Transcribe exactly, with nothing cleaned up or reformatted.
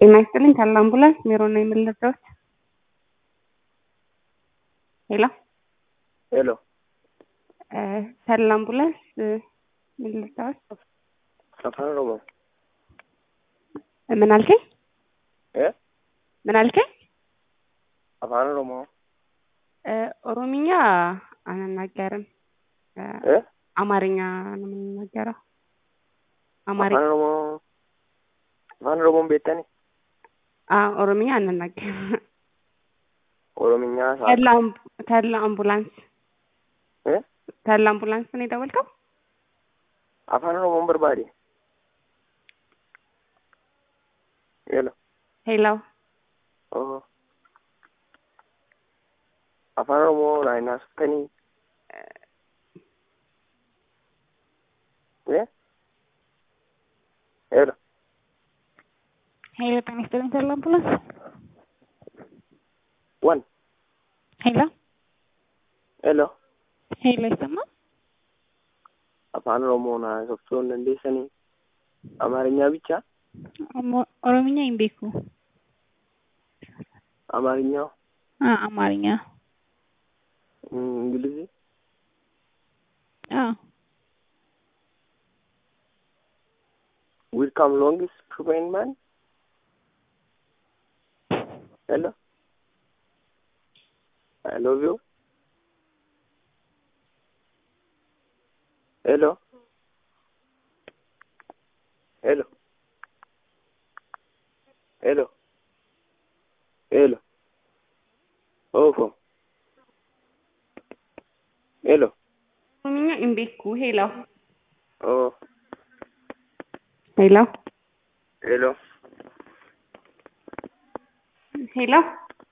ጤና ይስጥልኝ ካለ አምቡላንስ ሜሮን ነው የምልልበት። ሄሎ ሄሎ እ ካለ አምቡላንስ ምልልበት። አፋን ኦሮሞ ምን አልከኝ? እ ምን አልከኝ? አፋን ኦሮሞ እ ኦሮሚኛ አናገርም። እ አማርኛ ነው የምንናገረው። አማርኛ አፋን ኦሮሞ አፋን ኦሮሞ ቤተኒ አ ኦሮሚኛ አናገርም። ኦሮሚኛ ካለ ካለ አምቡላንስ እ ካለ አምቡላንስ ነው የደወልከው? አፋን ኦሮሞ በርባዴ ሄሎ ሄሎ ኦ አፋን ኦሮሞ ላይናስ ተኒ እ ሄሎ ሄሎ ጤና ይስጥልኝ ካለ አምቡላንስ ዋን ሄሎ ሄሎ ሄሎ ይሰማ አፋን ኦሮሞ ና ሶፍቶን እንደሰኒ አማርኛ ብቻ ኦሮምኛ ይምቤኩ አማርኛው አ አማርኛ እንግሊዝ አ will come longest prevent man hello I love you hello hello hello hello oh hello ኦሮምኛ ይምቤኩ ሄሎ oh ሄሎ hello ሄሎ